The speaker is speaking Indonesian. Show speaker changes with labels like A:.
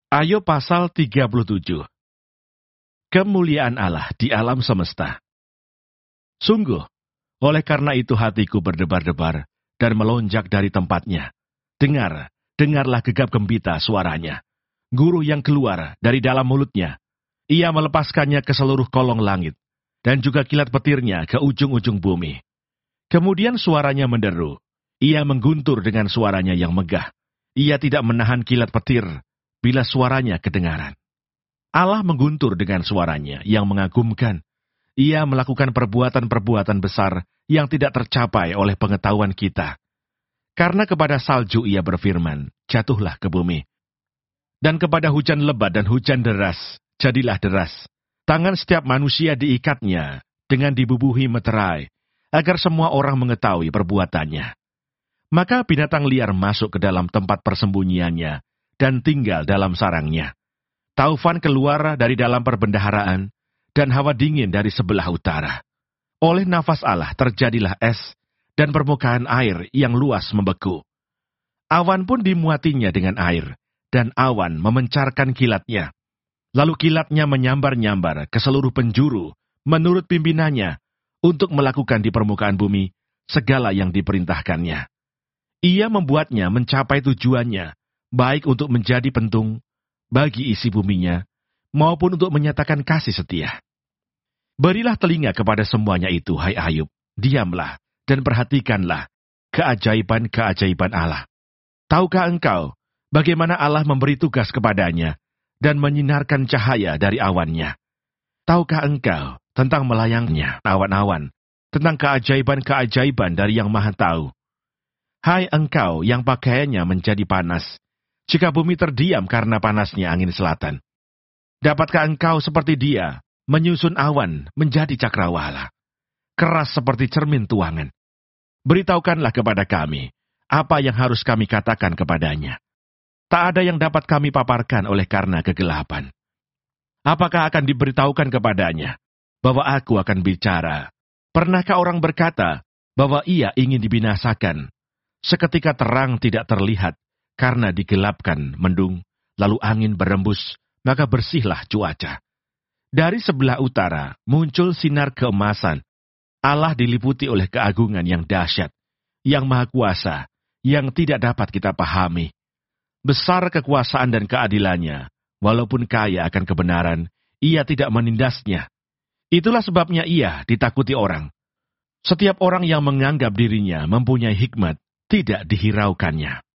A: Ayub pasal 37. Kemuliaan Allah di alam semesta. Sungguh, oleh karena itu hatiku berdebar-debar dan melonjak dari tempatnya. Dengarlah gegap gempita suaranya. Guru yang keluar dari dalam mulutnya. Ia melepaskannya ke seluruh kolong langit, dan juga kilat petirnya ke ujung-ujung bumi. Kemudian suaranya menderu. Ia mengguntur dengan suaranya yang megah. Ia tidak menahan kilat petir bila suaranya kedengaran. Allah mengguntur dengan suaranya yang mengagumkan. Ia melakukan perbuatan-perbuatan besar yang tidak tercapai oleh pengetahuan kita. Karena kepada salju ia berfirman, jatuhlah ke bumi. Dan kepada hujan lebat dan hujan deras, jadilah deras. Tangan setiap manusia diikatnya dengan dibubuhi meterai, agar semua orang mengetahui perbuatannya. Maka binatang liar masuk ke dalam tempat persembunyiannya, dan tinggal dalam sarangnya. Taufan keluar dari dalam perbendaharaan, dan hawa dingin dari sebelah utara. Oleh nafas Allah terjadilah es, dan permukaan air yang luas membeku. Awan pun dimuatinya dengan air, dan awan memencarkan kilatnya. Lalu kilatnya menyambar-nyambar ke seluruh penjuru, menurut pimpinannya, untuk melakukan di permukaan bumi segala yang diperintahkannya. Ia membuatnya mencapai tujuannya, baik untuk menjadi pentung bagi isi buminya, maupun untuk menyatakan kasih setia. Berilah telinga kepada semuanya itu, hai Ayub, diamlah dan perhatikanlah keajaiban-keajaiban Allah. Tahukah engkau bagaimana Allah memberi tugas kepadanya dan menyinarkan cahaya dari awannya? Tahukah engkau tentang melayangnya awan-awan, tentang keajaiban-keajaiban dari Yang Maha Tahu? Hai engkau yang pakaiannya menjadi panas, jika bumi terdiam karena panasnya angin selatan. Dapatkah engkau seperti dia, menyusun awan menjadi cakrawala, keras seperti cermin tuangan? Beritahukanlah kepada kami, apa yang harus kami katakan kepadanya. Tak ada yang dapat kami paparkan oleh karena kegelapan. Apakah akan diberitahukan kepadanya, bahwa aku akan bicara? Pernahkah orang berkata, bahwa ia ingin dibinasakan? Seketika terang tidak terlihat, karena digelapkan mendung, lalu angin berembus, maka bersihlah cuaca. Dari sebelah utara muncul sinar keemasan. Allah diliputi oleh keagungan yang dahsyat, yang maha kuasa, yang tidak dapat kita pahami. Besar kekuasaan dan keadilannya, walaupun kaya akan kebenaran, ia tidak menindasnya. Itulah sebabnya ia ditakuti orang. Setiap orang yang menganggap dirinya mempunyai hikmat, tidak dihiraukannya.